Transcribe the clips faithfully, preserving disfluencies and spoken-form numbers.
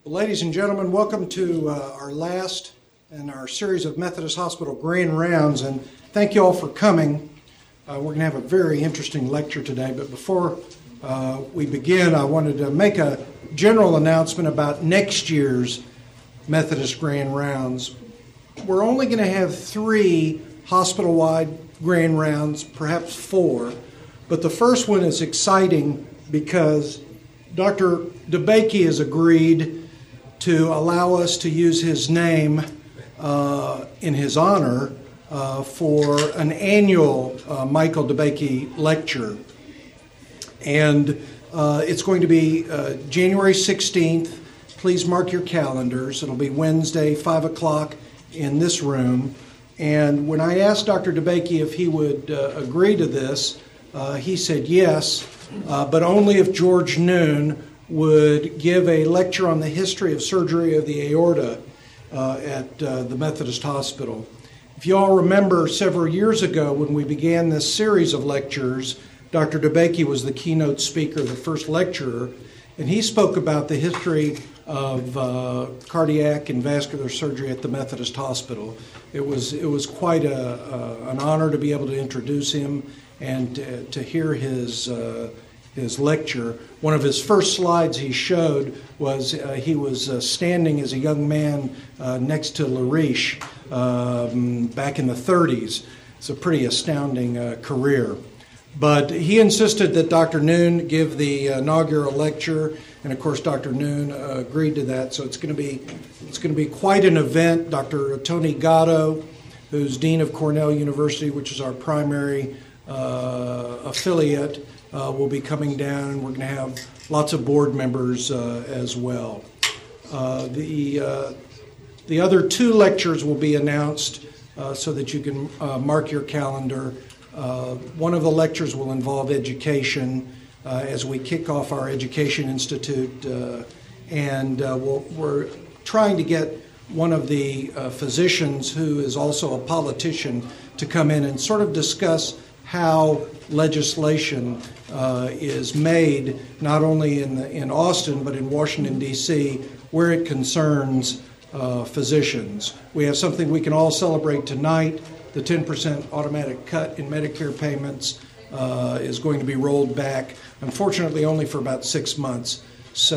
Well, ladies and gentlemen, welcome to uh, our last in our series of Methodist Hospital Grand Rounds, and thank you all for coming. Uh, we're going to have a very interesting lecture today, but before uh, we begin, I wanted to make a general announcement about next year's Methodist Grand Rounds. We're only going to have three hospital-wide Grand Rounds, perhaps four, but the first one is exciting because Doctor DeBakey has agreed to allow us to use his name uh, in his honor uh, for an annual uh, Michael DeBakey lecture. And uh, it's going to be uh, January sixteenth. Please mark your calendars. It'll be Wednesday, five o'clock in this room. And when I asked Doctor DeBakey if he would uh, agree to this, uh, he said yes, uh, but only if George Noon would give a lecture on the history of surgery of the aorta uh, at uh, the Methodist Hospital. If you all remember several years ago when we began this series of lectures, Doctor DeBakey was the keynote speaker, the first lecturer, and he spoke about the history of uh, cardiac and vascular surgery at the Methodist Hospital. It was it was quite a, uh, an honor to be able to introduce him and to, to hear his uh, his lecture. One of his first slides he showed was uh, he was uh, standing as a young man uh, next to Lariche um, back in the thirties. It's a pretty astounding uh, career. But he insisted that Doctor Noon give the inaugural lecture, and of course Doctor Noon uh, agreed to that. So it's going to be it's going to be quite an event. Doctor Tony Gatto, who's Dean of Cornell University, which is our primary uh, affiliate, Uh, will be coming down, and we're going to have lots of board members uh, as well. Uh, the uh, the other two lectures will be announced uh, so that you can uh, mark your calendar. Uh, one of the lectures will involve education uh, as we kick off our Education Institute, uh, and uh, we'll, we're trying to get one of the uh, physicians who is also a politician to come in and sort of discuss how legislation uh, is made not only in the, in Austin but in Washington, D C, where it concerns uh, physicians. We have something we can all celebrate tonight. The ten percent automatic cut in Medicare payments uh, is going to be rolled back, unfortunately only for about six months. So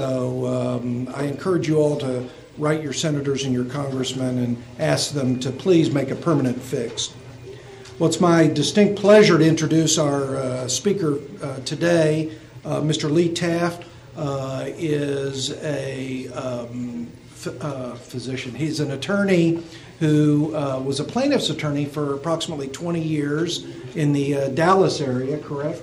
um, I encourage you all to write your senators and your congressmen and ask them to please make a permanent fix. Well, it's my distinct pleasure to introduce our uh, speaker uh, today. Uh, Mister Lee Taft uh, is a um, f- uh, physician. He's an attorney who uh, was a plaintiff's attorney for approximately twenty years in the uh, Dallas area, correct?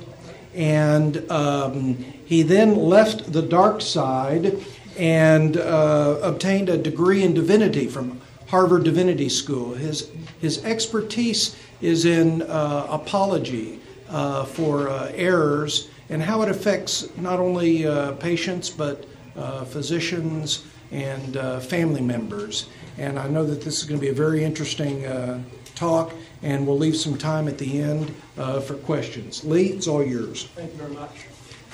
And um, he then left the dark side and uh, obtained a degree in divinity from Harvard Divinity School. His, his expertise is in uh, apology uh, for uh, errors and how it affects not only uh, patients but uh, physicians and uh, family members. And I know that this is going to be a very interesting uh, talk, and we'll leave some time at the end uh, for questions. Lee, it's all yours. Thank you very much.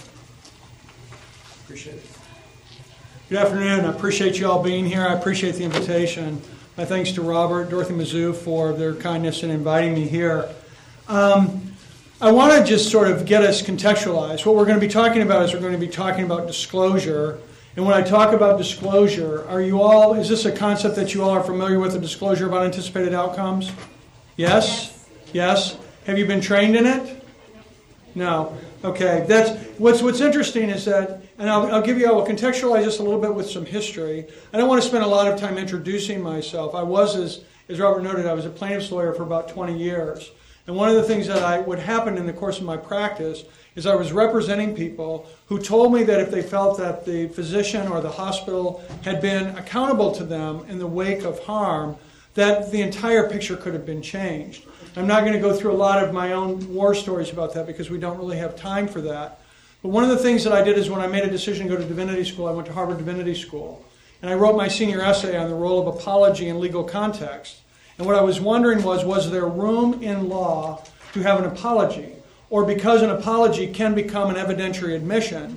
Appreciate it. Good afternoon. I appreciate you all being here. I appreciate the invitation. My thanks to Robert, Dorothy Mizzou for their kindness in inviting me here. Um, I want to just sort of get us contextualized. What we're going to be talking about is we're going to be talking about disclosure. And when I talk about disclosure, are you all, is this a concept that you all are familiar with, the disclosure of unanticipated outcomes? Yes? Yes? Have you been trained in it? No. Okay. That's what's what's interesting is that, and I'll, I'll give you, I will contextualize this a little bit with some history. I don't want to spend a lot of time introducing myself. I was, as, as Robert noted, I was a plaintiff's lawyer for about twenty years. And one of the things that I would happen in the course of my practice is I was representing people who told me that if they felt that the physician or the hospital had been accountable to them in the wake of harm, that the entire picture could have been changed. I'm not going to go through a lot of my own war stories about that because we don't really have time for that. But one of the things that I did is when I made a decision to go to divinity school, I went to Harvard Divinity School. And I wrote my senior essay on the role of apology in legal context. And what I was wondering was, was there room in law to have an apology? Or because an apology can become an evidentiary admission,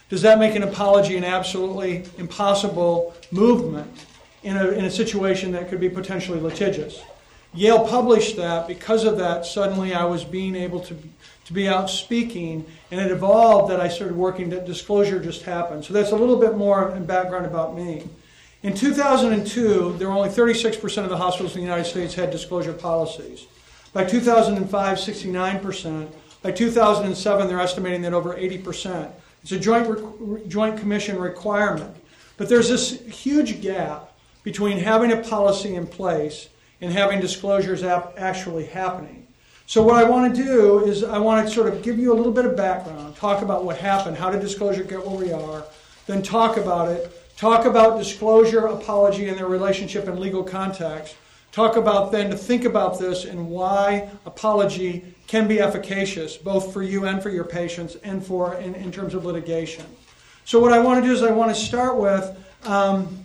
Does that make an apology an absolutely impossible movement in a, in a situation that could be potentially litigious? Yale published that. Because of that, suddenly I was being able to, to be out speaking, and it evolved that I started working, that disclosure just happened. So that's a little bit more in background about me. In two thousand two, there were only thirty-six percent of the hospitals in the United States had disclosure policies. By two thousand five, sixty-nine percent. By two thousand seven, they're estimating that over eighty percent. It's a joint, re- joint commission requirement. But there's this huge gap between having a policy in place and having disclosures ap- actually happening. So what I want to do is I want to sort of give you a little bit of background, talk about what happened, how did disclosure get where we are, then talk about it, talk about disclosure, apology, and their relationship in legal context, talk about then to think about this and why apology can be efficacious, both for you and for your patients and for in, in terms of litigation. So what I want to do is I want to start with, um,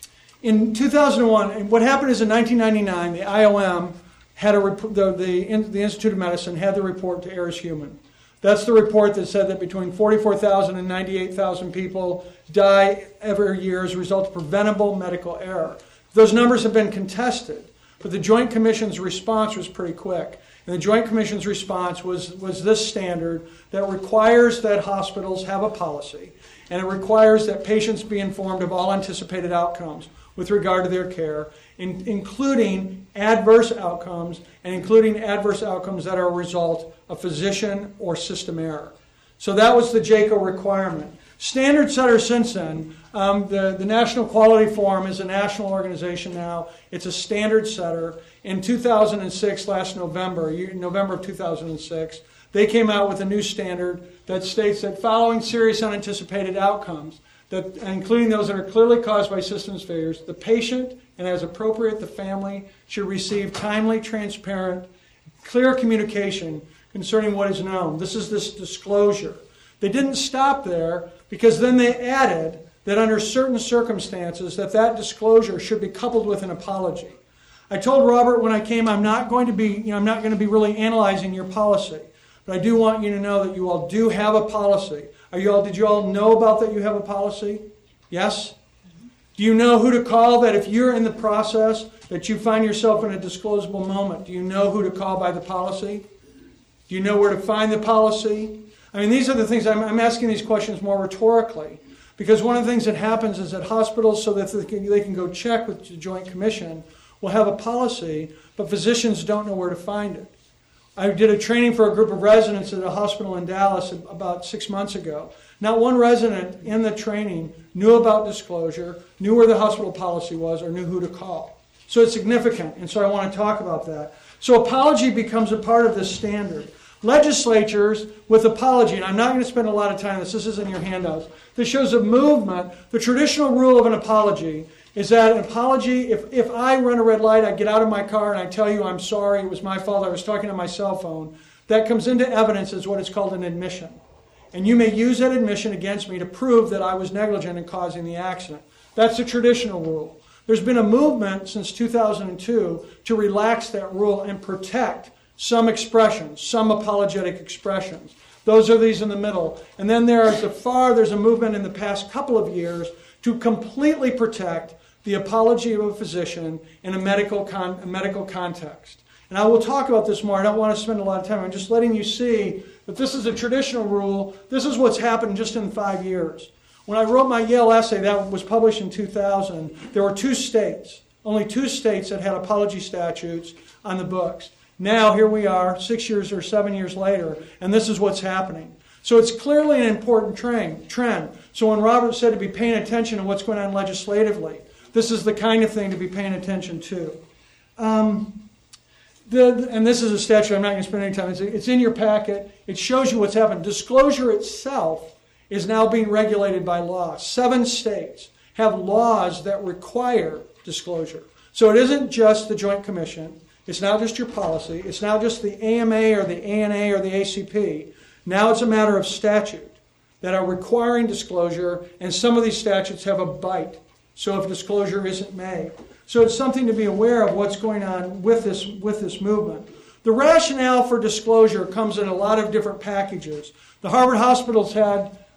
in two thousand one, and what happened is in nineteen ninety-nine, the I O M had a rep- the, the, the Institute of Medicine had the report To Err Is Human. That's the report that said that between forty-four thousand and ninety-eight thousand people die every year as a result of preventable medical error. Those numbers have been contested, but the Joint Commission's response was pretty quick. And the Joint Commission's response was, was this standard that requires that hospitals have a policy, and it requires that patients be informed of all anticipated outcomes with regard to their care, in, including adverse outcomes and including adverse outcomes that are a result of physician or system error. So that was the J C O requirement. Standard setter since then, um, the, the National Quality Forum is a national organization now. It's a standard setter. In two thousand six, last November, November of two thousand six, they came out with a new standard that states that following serious unanticipated outcomes, that, including those that are clearly caused by systems failures, the patient, and as appropriate, the family, should receive timely, transparent, clear communication concerning what is known. This is this disclosure. They didn't stop there, because then they added that under certain circumstances that that disclosure should be coupled with an apology. I told Robert when I came, I'm not going to be, you know, I'm not going to be really analyzing your policy, but I do want you to know that you all do have a policy. Are you all, did you all know about that you have a policy? Yes? Do you know who to call, that if you're in the process, that you find yourself in a disclosable moment? Do you know who to call by the policy? Do you know where to find the policy? I mean, these are the things, I'm, I'm asking these questions more rhetorically, because one of the things that happens is that hospitals, so that they can, they can go check with the Joint Commission, will have a policy, but physicians don't know where to find it. I did a training for a group of residents at a hospital in Dallas about six months ago. Not one resident in the training knew about disclosure, knew where the hospital policy was, or knew who to call. So it's significant, and so I want to talk about that. So apology becomes a part of this standard. Legislatures with apology, and I'm not going to spend a lot of time on this, this is in your handouts. This shows a movement. The traditional rule of an apology is that an apology, if, if I run a red light, I get out of my car and I tell you I'm sorry, it was my fault, I was talking on my cell phone, that comes into evidence as what is called an admission. And you may use that admission against me to prove that I was negligent in causing the accident. That's the traditional rule. There's been a movement since two thousand two to relax that rule and protect some expressions, some apologetic expressions. Those are these in the middle. And then there's a far, there's a movement in the past couple of years to completely protect the apology of a physician in a medical con, a medical context. And I will talk about this more. I don't want to spend a lot of time. I'm just letting you see that this is a traditional rule. This is what's happened just in five years. When I wrote my Yale essay, that was published in two thousand, there were two states, only two states that had apology statutes on the books. Now, here we are, six years or seven years later, and this is what's happening. So it's clearly an important trend. So when Robert said to be paying attention to what's going on legislatively, this is the kind of thing to be paying attention to. Um, the, and this is a statute, I'm not going to spend any time. It's, it's in your packet. It shows you what's happened. Disclosure itself is now being regulated by law. Seven states have laws that require disclosure. So it isn't just the Joint Commission. It's not just your policy. It's not just the A M A or the A N A or the A C P. Now it's a matter of statute that are requiring disclosure, and some of these statutes have a bite. So if disclosure isn't made. So it's something to be aware of what's going on with this, with this movement. The rationale for disclosure comes in a lot of different packages. The Harvard hospitals had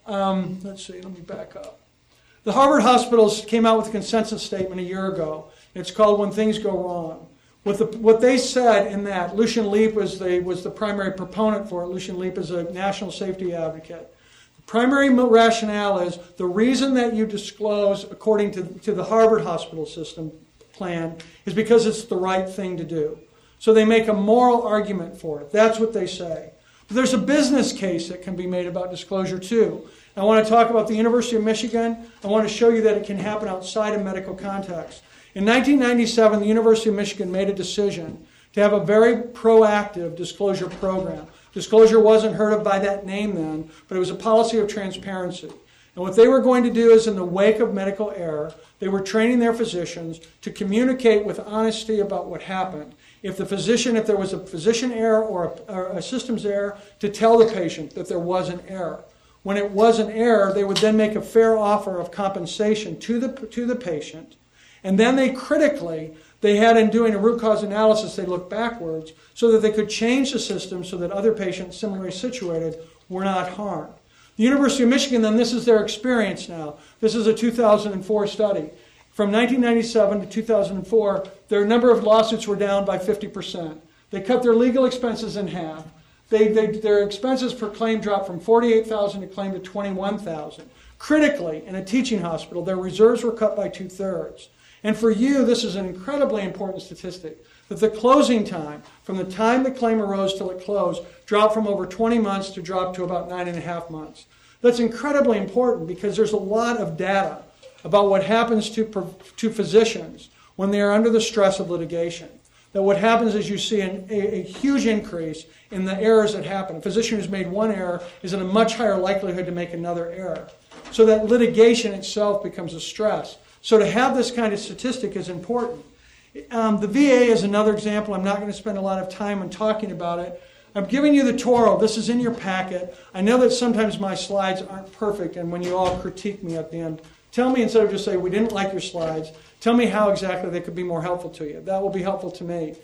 Um, let's see, let me back up. The Harvard hospitals came out with a consensus statement a year ago. It's called When Things Go Wrong. What, the, what they said in that, Lucian Leape was the, was the primary proponent for it. Lucian Leape is a national safety advocate. The primary rationale is the reason that you disclose, according to, to the Harvard hospital system plan, is because it's the right thing to do. So they make a moral argument for it. That's what they say. But there's a business case that can be made about disclosure too. I want to talk about the University of Michigan. I want to show you that it can happen outside of medical context. In nineteen ninety-seven, the University of Michigan made a decision to have a very proactive disclosure program. Disclosure wasn't heard of by that name then, but it was a policy of transparency. And what they were going to do is, in the wake of medical error, they were training their physicians to communicate with honesty about what happened. If the physician, if there was a physician error or a, or a systems error, to tell the patient that there was an error. When it was an error, they would then make a fair offer of compensation to the to the patient. And then they critically, they had in doing a root cause analysis, they looked backwards so that they could change the system so that other patients similarly situated were not harmed. The University of Michigan, then, this is their experience now. This is a two thousand four study. From nineteen ninety-seven to two thousand four, their number of lawsuits were down by fifty percent. They cut their legal expenses in half. They, they, their expenses per claim dropped from forty-eight thousand dollars a claim to twenty-one thousand dollars. Critically, in a teaching hospital, their reserves were cut by two-thirds. And for you, this is an incredibly important statistic, that the closing time, from the time the claim arose till it closed, dropped from over twenty months to drop to about nine and a half months. That's incredibly important because there's a lot of data about what happens to, to physicians when they are under the stress of litigation. That what happens is you see an, a, a huge increase in the errors that happen. A physician who's made one error is in a much higher likelihood to make another error. So that litigation itself becomes a stress. So to have this kind of statistic is important. Um, the V A is another example. I'm not going to spend a lot of time on talking about it. I'm giving you the Toro. This is in your packet. I know that sometimes my slides aren't perfect, and when you all critique me at the end, tell me, instead of just saying, we didn't like your slides, tell me how exactly they could be more helpful to you. That will be helpful to me.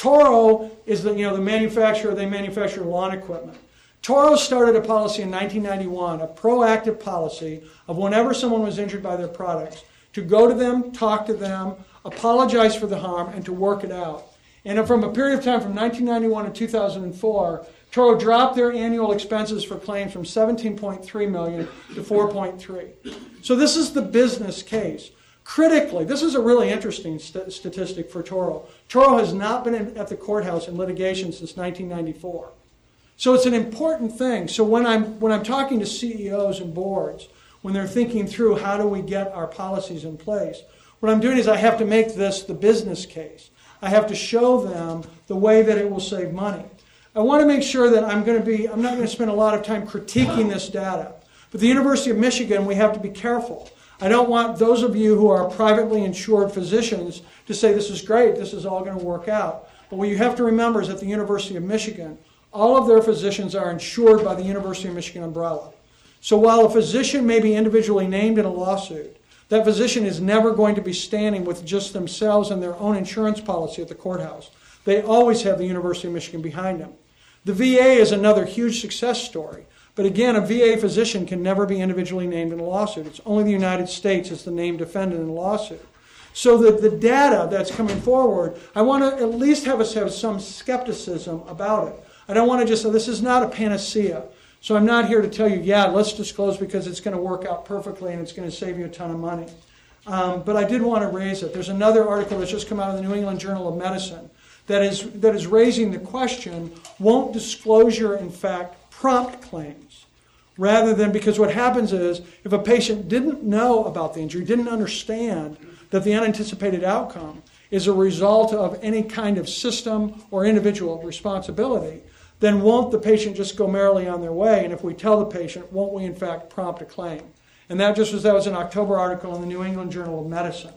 Toro is the, you know, the manufacturer, they manufacture lawn equipment. Toro started a policy in nineteen ninety-one, a proactive policy of whenever someone was injured by their products, to go to them, talk to them, apologize for the harm, and to work it out. And from a period of time from nineteen ninety-one to two thousand four, Toro dropped their annual expenses for claims from seventeen point three million dollars to four point three. So this is the business case. Critically, this is a really interesting st- statistic for Toro. Toro has not been in, at the courthouse in litigation since nineteen ninety-four. So it's an important thing. So when I'm when I'm talking to C E Os and boards, when they're thinking through how do we get our policies in place, what I'm doing is I have to make this the business case. I have to show them the way that it will save money. I want to make sure that I'm going to be, I'm not going to spend a lot of time critiquing this data. But the University of Michigan, we have to be careful. I don't want those of you who are privately insured physicians to say this is great, this is all going to work out. But what you have to remember is at the University of Michigan, all of their physicians are insured by the University of Michigan umbrella. So while a physician may be individually named in a lawsuit, that physician is never going to be standing with just themselves and their own insurance policy at the courthouse. They always have the University of Michigan behind them. The V A is another huge success story. But again, a V A physician can never be individually named in a lawsuit. It's only the United States is the named defendant in a lawsuit. So the, the data that's coming forward, I want to at least have us have some skepticism about it. I don't want to just say this is not a panacea. So I'm not here to tell you, yeah, let's disclose because it's going to work out perfectly and it's going to save you a ton of money. Um, but I did want to raise it. There's another article that's just come out of the New England Journal of Medicine that is that is raising the question, won't disclosure, in fact, prompt claims? Rather than, because what happens is, if a patient didn't know about the injury, didn't understand that the unanticipated outcome is a result of any kind of system or individual responsibility, then won't the patient just go merrily on their way? And if we tell the patient, won't we in fact prompt a claim? And that just was, that was an October article in the New England Journal of Medicine.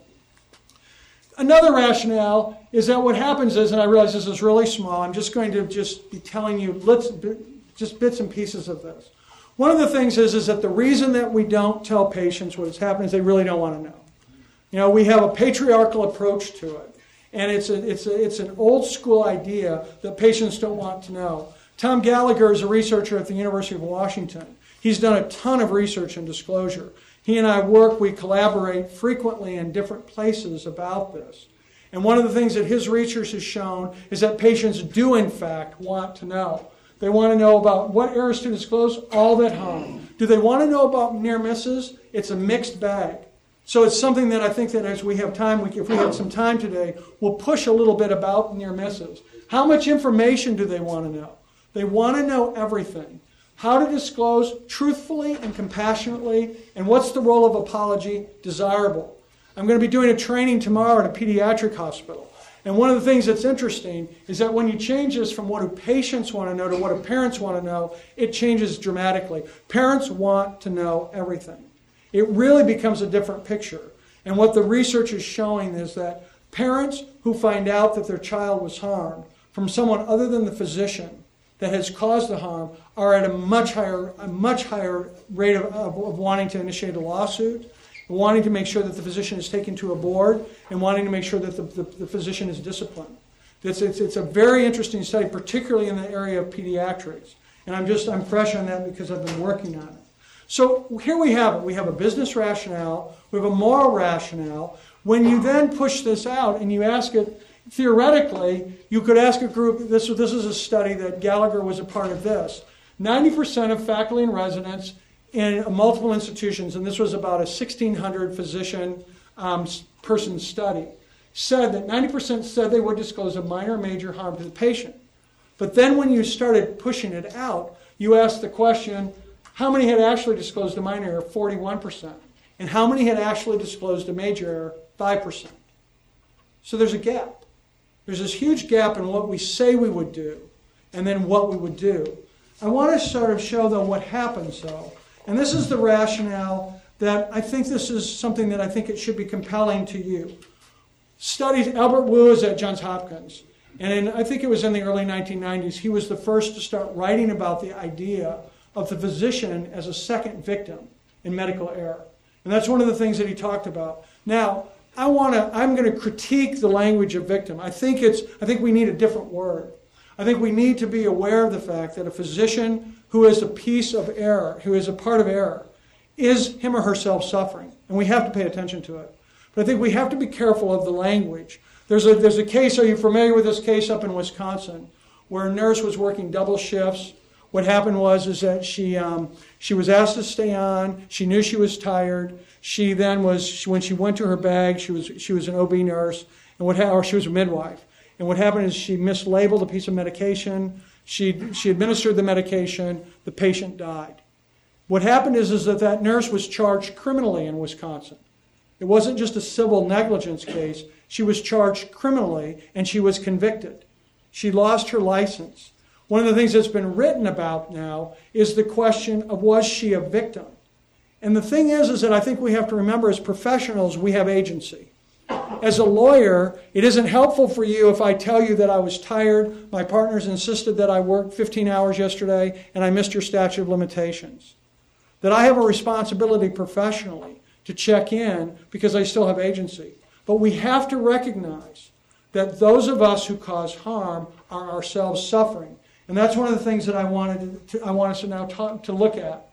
Another rationale is that what happens is, and I realize this is really small, I'm just going to just be telling you let's, just bits and pieces of this. One of the things is, is that the reason that we don't tell patients what has happened is they really don't want to know. You know, we have a patriarchal approach to it. And it's a, it's a, it's an old school idea that patients don't want to know. Tom Gallagher is a researcher at the University of Washington. He's done a ton of research and disclosure. He and I work, we collaborate frequently in different places about this. And one of the things that his research has shown is that patients do, in fact, want to know. They want to know about what errors to disclose, all that harm. Do they want to know about near misses? It's a mixed bag. So it's something that I think that as we have time, we, if we have some time today, we'll push a little bit about near misses. How much information do they want to know? They want to know everything. How to disclose truthfully and compassionately, and what's the role of apology desirable. I'm going to be doing a training tomorrow at a pediatric hospital. And one of the things that's interesting is that when you change this from what do patients want to know to what do parents want to know, it changes dramatically. Parents want to know everything. It really becomes a different picture. And what the research is showing is that parents who find out that their child was harmed from someone other than the physician that has caused the harm are at a much higher, a much higher rate of, of, of wanting to initiate a lawsuit, wanting to make sure that the physician is taken to a board, and wanting to make sure that the, the, the physician is disciplined. It's, it's, it's a very interesting study, particularly in the area of pediatrics. And I'm just, I'm fresh on that because I've been working on it. So here we have it. We have a business rationale. We have a moral rationale. When you then push this out and you ask it, theoretically, you could ask a group, this, this is a study that Gallagher was a part of this. ninety percent of faculty and residents in multiple institutions, and this was about a sixteen hundred physician um, person study, said that ninety percent said they would disclose a minor or major harm to the patient. But then when you started pushing it out, you asked the question, how many had actually disclosed a minor error? forty-one percent. And how many had actually disclosed a major error? five percent. So there's a gap. There's this huge gap in what we say we would do and then what we would do. I want to sort of show, though, what happens, though. And this is the rationale that I think this is something that I think it should be compelling to you. Studies, Albert Wu is at Johns Hopkins. And in, I think it was in the early nineteen nineties, he was the first to start writing about the idea of the physician as a second victim in medical error. And that's one of the things that he talked about. Now, I want to, I'm going to critique the language of victim. I think it's, I think we need a different word. I think we need to be aware of the fact that a physician who is a piece of error, who is a part of error, is him or herself suffering. And we have to pay attention to it. But I think we have to be careful of the language. There's a, there's a case, are you familiar with this case up in Wisconsin, where a nurse was working double shifts? What happened was is that she um, she was asked to stay on. She knew she was tired. She then was, when she went to her bag, she was she was an O B nurse, and what ha- or she was a midwife. And what happened is she mislabeled a piece of medication. She she administered the medication. The patient died. What happened is is that that nurse was charged criminally in Wisconsin. It wasn't just a civil negligence case. She was charged criminally, and she was convicted. She lost her license. One of the things that's been written about now is the question of, was she a victim? And the thing is, is that I think we have to remember as professionals, we have agency. As a lawyer, it isn't helpful for you if I tell you that I was tired, my partners insisted that I worked fifteen hours yesterday, and I missed your statute of limitations. That I have a responsibility professionally to check in because I still have agency. But we have to recognize that those of us who cause harm are ourselves suffering. And that's one of the things that I wanted to, I want us to now talk, to look at.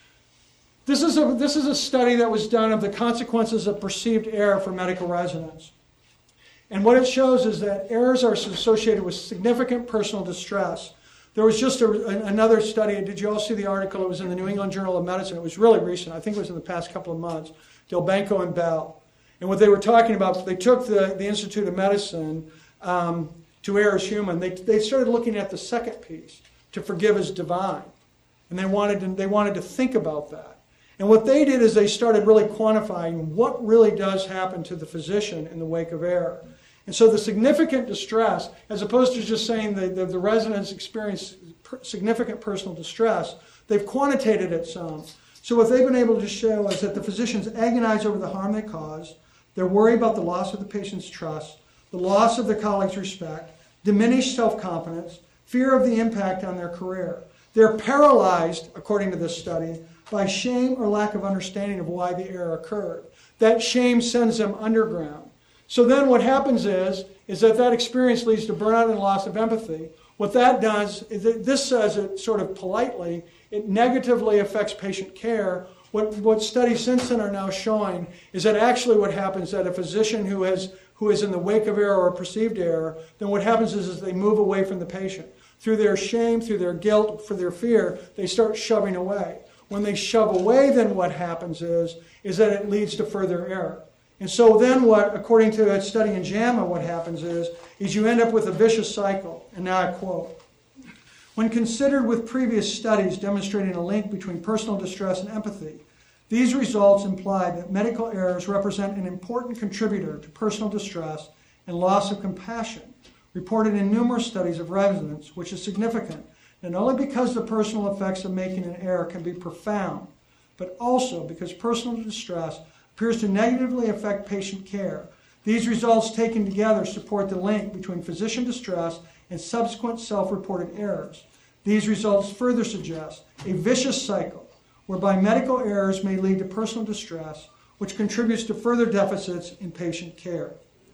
This is, a, this is a study that was done of the consequences of perceived error for medical residents. And what it shows is that errors are associated with significant personal distress. There was just a, another study, did you all see the article? It was in the New England Journal of Medicine. It was really recent. I think it was in the past couple of months. Delbanco and Bell. And what they were talking about, they took the, the Institute of Medicine um, to Err is Human. They, they started looking at the second piece, to forgive is divine. And they wanted to, they wanted to think about that. And what they did is they started really quantifying what really does happen to the physician in the wake of error. And so the significant distress, as opposed to just saying the, the, the residents experience per, significant personal distress, they've quantitated it some. So what they've been able to show is that the physicians agonize over the harm they cause, they're worried about the loss of the patient's trust, the loss of the colleague's respect, diminished self-confidence, fear of the impact on their career. They're paralyzed, according to this study, by shame or lack of understanding of why the error occurred. That shame sends them underground. So then what happens is, is that that experience leads to burnout and loss of empathy. What that does, is that this says it sort of politely, it negatively affects patient care. What, what studies since then are now showing is that actually what happens is that a physician who, has, who is in the wake of error or perceived error, then what happens is, is they move away from the patient. Through their shame, through their guilt, for their fear, they start shoving away. When they shove away, then what happens is, is that it leads to further error. And so then what, according to a study in JAMA, what happens is, is you end up with a vicious cycle. And now I quote, "When considered with previous studies demonstrating a link between personal distress and empathy, these results imply that medical errors represent an important contributor to personal distress and loss of compassion, reported in numerous studies of residents, which is significant, not only because the personal effects of making an error can be profound, but also because personal distress appears to negatively affect patient care. These results taken together support the link between physician distress and subsequent self-reported errors. These results further suggest a vicious cycle whereby medical errors may lead to personal distress, which contributes to further deficits in patient care."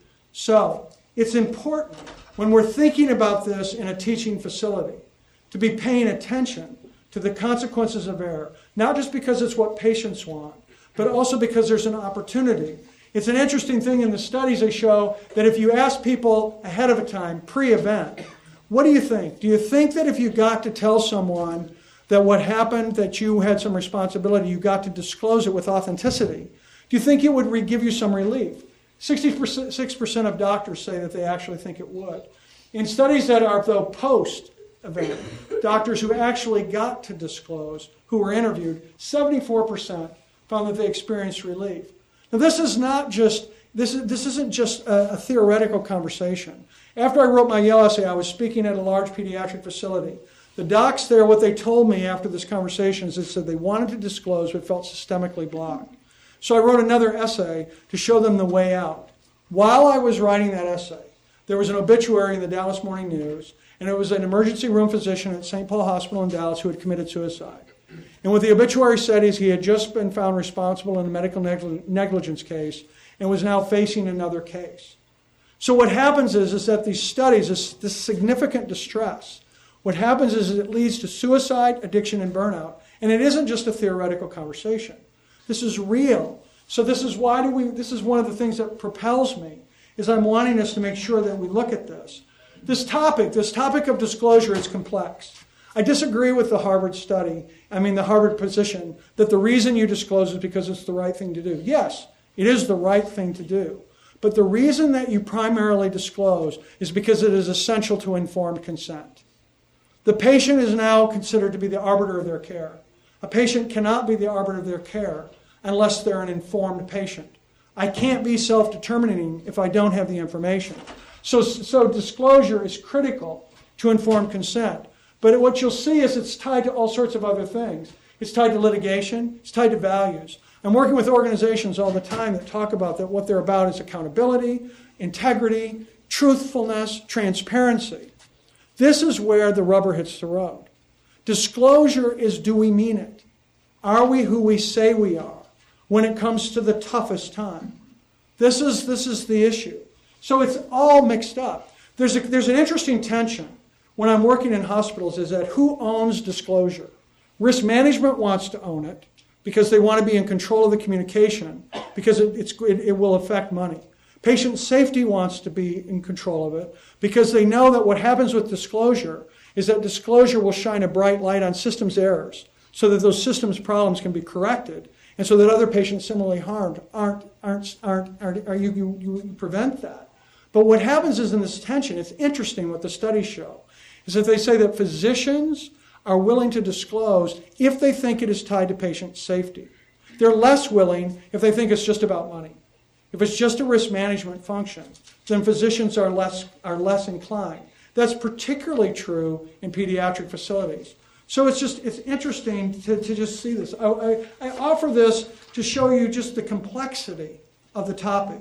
So, it's important when we're thinking about this in a teaching facility to be paying attention to the consequences of error, not just because it's what patients want, but also because there's an opportunity. It's an interesting thing in the studies they show that if you ask people ahead of a time, pre-event, what do you think? Do you think that if you got to tell someone that what happened, that you had some responsibility, you got to disclose it with authenticity, do you think it would re- give you some relief? sixty-six percent of doctors say that they actually think it would. In studies that are, though, post-event, doctors who actually got to disclose, who were interviewed, seventy-four percent found that they experienced relief. Now, this is not just, this, is, this isn't just a, a theoretical conversation. After I wrote my Yale essay, I was speaking at a large pediatric facility. The docs there, what they told me after this conversation is they said they wanted to disclose but felt systemically blocked. So I wrote another essay to show them the way out. While I was writing that essay, there was an obituary in the Dallas Morning News, and it was an emergency room physician at Saint Paul Hospital in Dallas who had committed suicide. And what the obituary said is he had just been found responsible in a medical negligence case and was now facing another case. So what happens is, is that these studies, this, this significant distress, what happens is it leads to suicide, addiction, and burnout. And it isn't just a theoretical conversation. This is real. So this is why do we, this is one of the things that propels me, is I'm wanting us to make sure that we look at this. This topic, this topic of disclosure is complex. I disagree with the Harvard study, I mean the Harvard position, that the reason you disclose is because it's the right thing to do. Yes, it is the right thing to do. But the reason that you primarily disclose is because it is essential to informed consent. The patient is now considered to be the arbiter of their care. A patient cannot be the arbiter of their care unless they're an informed patient. I can't be self-determining if I don't have the information. So, so disclosure is critical to informed consent. But what you'll see is it's tied to all sorts of other things. It's tied to litigation. It's tied to values. I'm working with organizations all the time that talk about that what they're about is accountability, integrity, truthfulness, transparency. This is where the rubber hits the road. Disclosure is, do we mean it? Are we who we say we are when it comes to the toughest time? This is, this is the issue. So it's all mixed up. There's, a, there's an interesting tension when I'm working in hospitals is that who owns disclosure? Risk management wants to own it because they want to be in control of the communication because it, it's, it, it will affect money. Patient safety wants to be in control of it because they know that what happens with disclosure is that disclosure will shine a bright light on systems errors so that those systems problems can be corrected and so that other patients similarly harmed aren't, aren't, aren't, aren't are you, you, you prevent that. But what happens is in this tension, it's interesting what the studies show, is that they say that physicians are willing to disclose if they think it is tied to patient safety. They're less willing if they think it's just about money. If it's just a risk management function, then physicians are less, are less inclined. That's particularly true in pediatric facilities. So it's just, it's interesting to, to just see this. I, I, I offer this to show you just the complexity of the topic.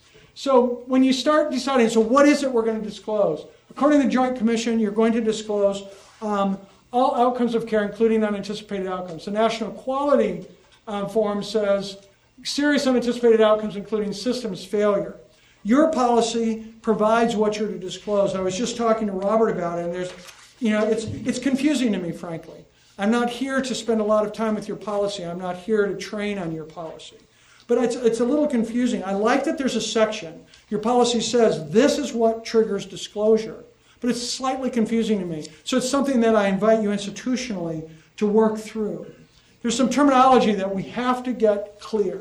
So when you start deciding, so what is it we're going to disclose? According to the Joint Commission, you're going to disclose um, all outcomes of care, including unanticipated outcomes. The National Quality um, Forum says serious unanticipated outcomes, including systems failure. Your policy provides what you're to disclose. I was just talking to Robert about it, and there's, you know, it's it's confusing to me, frankly. I'm not here to spend a lot of time with your policy. I'm not here to train on your policy. But it's, it's a little confusing. I like that there's a section. Your policy says this is what triggers disclosure. But it's slightly confusing to me. So it's something that I invite you institutionally to work through. There's some terminology that we have to get clear.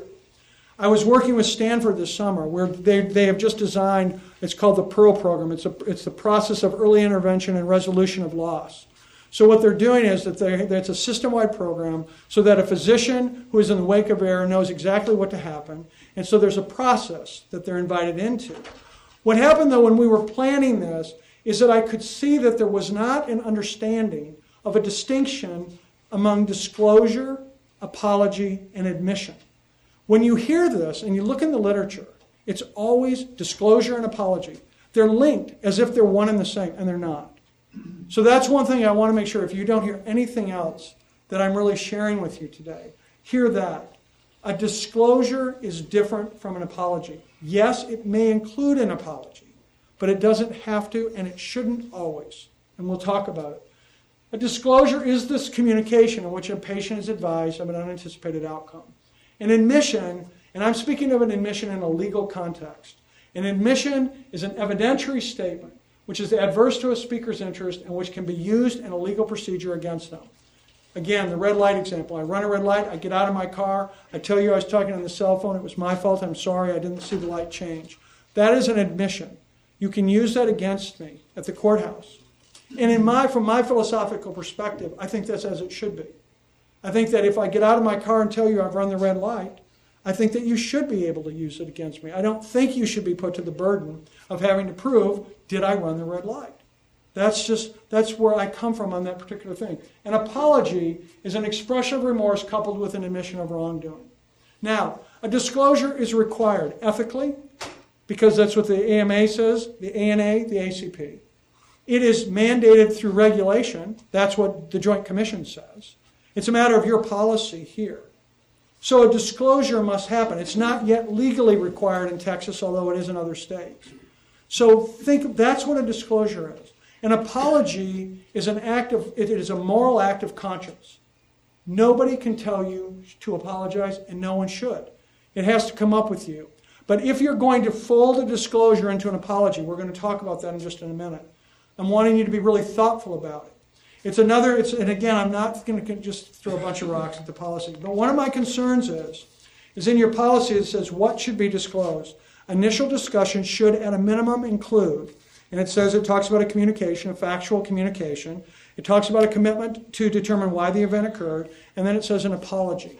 I was working with Stanford this summer where they, they have just designed, it's called the PEARL program. It's, a, it's the process of early intervention and resolution of loss. So what they're doing is that they, it's a system-wide program so that a physician who is in the wake of error knows exactly what to happen. And so there's a process that they're invited into. What happened, though, when we were planning this is that I could see that there was not an understanding of a distinction among disclosure, apology, and admission. When you hear this and you look in the literature, it's always disclosure and apology. They're linked as if they're one and the same, and they're not. So that's one thing I want to make sure, if you don't hear anything else that I'm really sharing with you today, hear that. A disclosure is different from an apology. Yes, it may include an apology, but it doesn't have to, and it shouldn't always. And we'll talk about it. A disclosure is this communication in which a patient is advised of an unanticipated outcome. An admission, and I'm speaking of an admission in a legal context, an admission is an evidentiary statement which is adverse to a speaker's interest and which can be used in a legal procedure against them. Again, the red light example. I run a red light, I get out of my car, I tell you I was talking on the cell phone, it was my fault, I'm sorry, I didn't see the light change. That is an admission. You can use that against me at the courthouse. And in my, from my philosophical perspective, I think that's as it should be. I think that if I get out of my car and tell you I've run the red light, I think that you should be able to use it against me. I don't think you should be put to the burden of having to prove, did I run the red light? That's just, that's where I come from on that particular thing. An apology is an expression of remorse coupled with an admission of wrongdoing. Now, a disclosure is required ethically, because that's what the A M A says, the A N A, the A C P. It is mandated through regulation. That's what the Joint Commission says. It's a matter of your policy here. So a disclosure must happen. It's not yet legally required in Texas, although it is in other states. So think that's what a disclosure is. An apology is an act of, it is a moral act of conscience. Nobody can tell you to apologize, and no one should. It has to come up with you. But if you're going to fold a disclosure into an apology, we're going to talk about that in just in a minute. I'm wanting you to be really thoughtful about it. It's another, it's, and again, I'm not going to just throw a bunch of rocks at the policy, but one of my concerns is, is in your policy it says what should be disclosed. Initial discussion should at a minimum include, and it says it talks about a communication, a factual communication. It talks about a commitment to determine why the event occurred, and then it says an apology.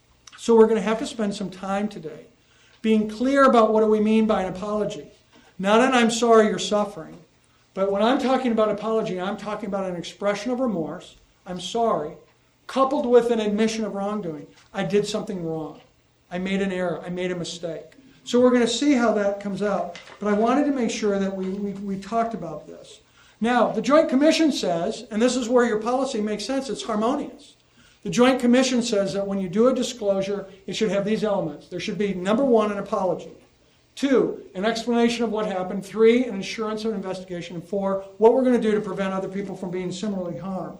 So we're going to have to spend some time today being clear about what do we mean by an apology. Not an I'm sorry you're suffering, but when I'm talking about apology, I'm talking about an expression of remorse, I'm sorry, coupled with an admission of wrongdoing. I did something wrong. I made an error. I made a mistake. So we're going to see how that comes out. But I wanted to make sure that we, we, we talked about this. Now, the Joint Commission says, and this is where your policy makes sense, it's harmonious. The Joint Commission says that when you do a disclosure, it should have these elements. There should be, number one, an apology. Two, an explanation of what happened. Three, an assurance of an investigation. And four, what we're going to do to prevent other people from being similarly harmed.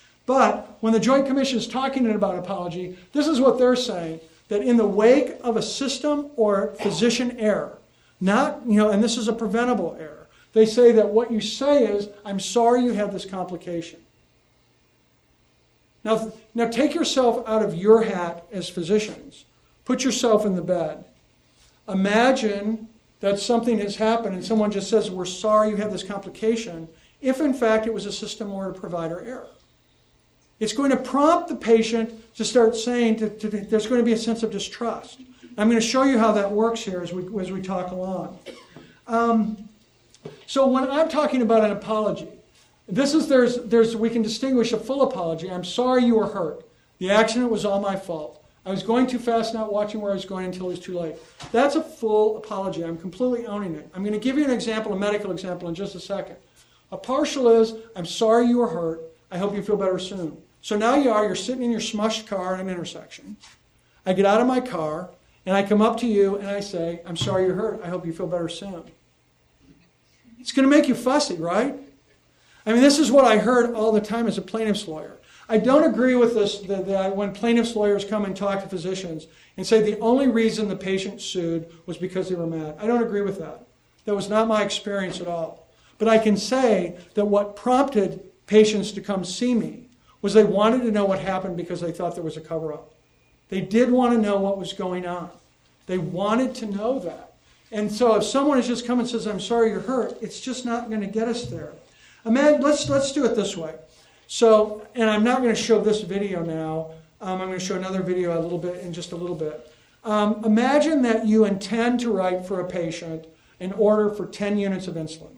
But when the Joint Commission is talking about apology, this is what they're saying, that in the wake of a system or physician error, not, you know, and this is a preventable error, they say that what you say is, I'm sorry you had this complication. Now, now take yourself out of your hat as physicians. Put yourself in the bed. Imagine that something has happened and someone just says, we're sorry you have this complication, if in fact it was a system or a provider error. It's going to prompt the patient to start saying, to, to, there's going to be a sense of distrust. I'm going to show you how that works here as we, as we talk along. Um, so when I'm talking about an apology, this is, there's, there's, we can distinguish a full apology. I'm sorry you were hurt. The accident was all my fault. I was going too fast, not watching where I was going until it was too late. That's a full apology. I'm completely owning it. I'm going to give you an example, a medical example, in just a second. A partial is, I'm sorry you were hurt. I hope you feel better soon. So now you are, you're sitting in your smushed car at an intersection. I get out of my car, and I come up to you and I say, I'm sorry you're hurt. I hope you feel better soon. It's going to make you fussy, right? I mean, this is what I heard all the time as a plaintiff's lawyer. I don't agree with this, that, that when plaintiff's lawyers come and talk to physicians and say the only reason the patient sued was because they were mad. I don't agree with that. That was not my experience at all. But I can say that what prompted patients to come see me was they wanted to know what happened because they thought there was a cover-up. They did want to know what was going on. They wanted to know that. And so if someone has just come and says, I'm sorry you're hurt, it's just not going to get us there. Imagine, let's, let's do it this way. So, and I'm not going to show this video now. Um, I'm going to show another video a little bit in just a little bit. Um, imagine that you intend to write for a patient an order for ten units of insulin.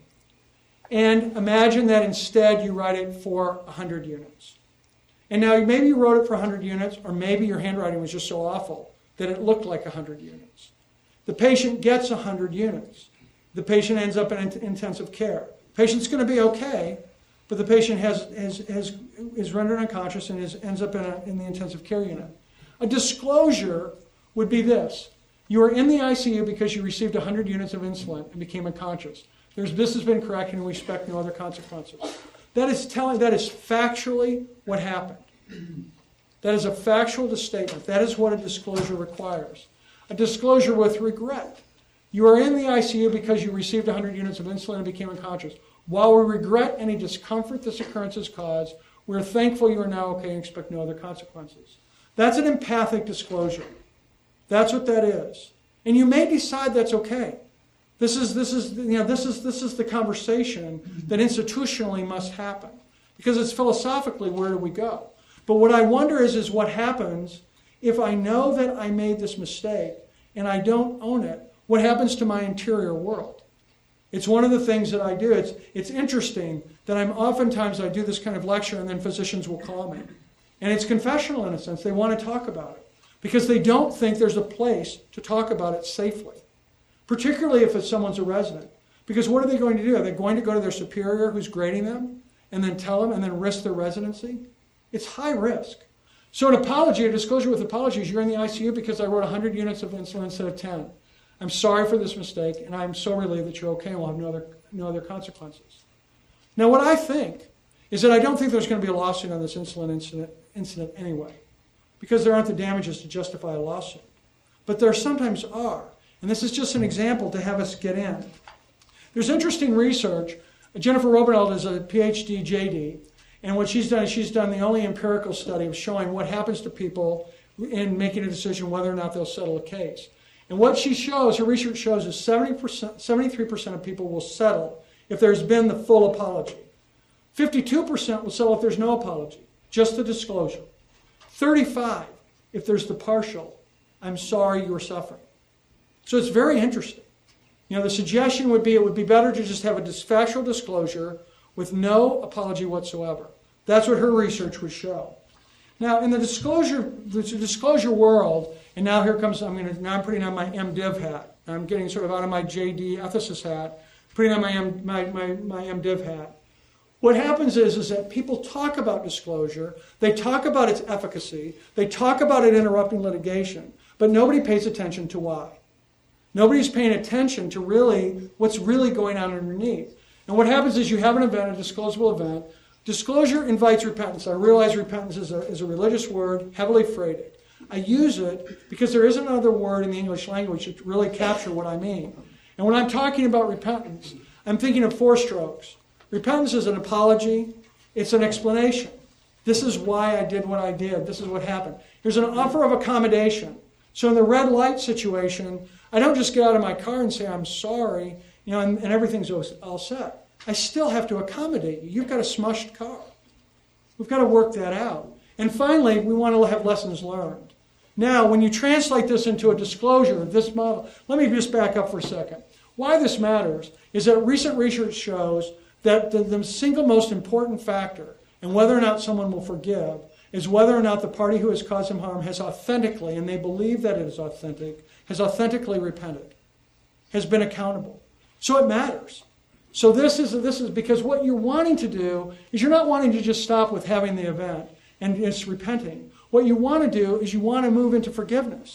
And imagine that instead you write it for one hundred units. And now maybe you wrote it for one hundred units, or maybe your handwriting was just so awful that it looked like one hundred units. The patient gets one hundred units. The patient ends up in intensive care. The patient's going to be okay, but the patient has, has, has, is rendered unconscious and is, ends up in, a, in the intensive care unit. A disclosure would be this. You are in the I C U because you received one hundred units of insulin and became unconscious. There's, this has been corrected and we expect no other consequences. That is telling, that is factually what happened. That is a factual statement. That is what a disclosure requires. A disclosure with regret. You are in the I C U because you received one hundred units of insulin and became unconscious. While we regret any discomfort this occurrence has caused, we are thankful you are now okay and expect no other consequences. That's an empathic disclosure. That's what that is. And you may decide that's okay. This is, this is, you know, this is, this is the conversation that institutionally must happen. Because it's philosophically, where do we go? But what I wonder is, is what happens if I know that I made this mistake and I don't own it? What happens to my interior world? It's one of the things that I do. It's, it's interesting that I'm oftentimes, I do this kind of lecture and then physicians will call me. And it's confessional in a sense. They want to talk about it because they don't think there's a place to talk about it safely, particularly if it's someone's a resident. Because what are they going to do? Are they going to go to their superior who's grading them and then tell them and then risk their residency? It's high risk. So an apology, a disclosure with apologies, you're in the I C U because I wrote one hundred units of insulin instead of ten. I'm sorry for this mistake, and I'm so relieved that you're okay and we'll have no other, no other consequences. Now, what I think is that I don't think there's going to be a lawsuit on this insulin incident, incident anyway, because there aren't the damages to justify a lawsuit. But there sometimes are, and this is just an example to have us get in. There's interesting research. Jennifer Robeneld is a P H D J D, and what she's done is she's done the only empirical study of showing what happens to people in making a decision whether or not they'll settle a case. And what she shows, her research shows, is seventy percent, seventy-three percent of people will settle if there's been the full apology. fifty-two percent will settle if there's no apology, just the disclosure. thirty-five if there's the partial, I'm sorry you're suffering. So it's very interesting. You know, the suggestion would be it would be better to just have a factual disclosure with no apology whatsoever. That's what her research would show. Now, in the disclosure, the disclosure world, and now here comes, I'm going to, now I'm putting on my MDiv hat. I'm getting sort of out of my J D ethicist hat, putting on my, M, my, my, my MDiv hat. What happens is, is that people talk about disclosure, they talk about its efficacy, they talk about it interrupting litigation, but nobody pays attention to why. Nobody's paying attention to really what's really going on underneath. And what happens is you have an event, a disclosable event. Disclosure invites repentance. I realize repentance is a, is a religious word, heavily freighted. I use it because there isn't another word in the English language to really capture what I mean. And when I'm talking about repentance, I'm thinking of four strokes. Repentance is an apology. It's an explanation. This is why I did what I did. This is what happened. Here's an offer of accommodation. So in the red light situation, I don't just get out of my car and say, I'm sorry, you know, and, and everything's all set. I still have to accommodate you. You've got a smushed car. We've got to work that out. And finally, we want to have lessons learned. Now, when you translate this into a disclosure of this model, let me just back up for a second. Why this matters is that recent research shows that the, the single most important factor in whether or not someone will forgive is whether or not the party who has caused them harm has authentically, and they believe that it is authentic, has authentically repented, has been accountable. So it matters. So this is, this is because what you're wanting to do is you're not wanting to just stop with having the event and it's repenting. What you want to do is you want to move into forgiveness.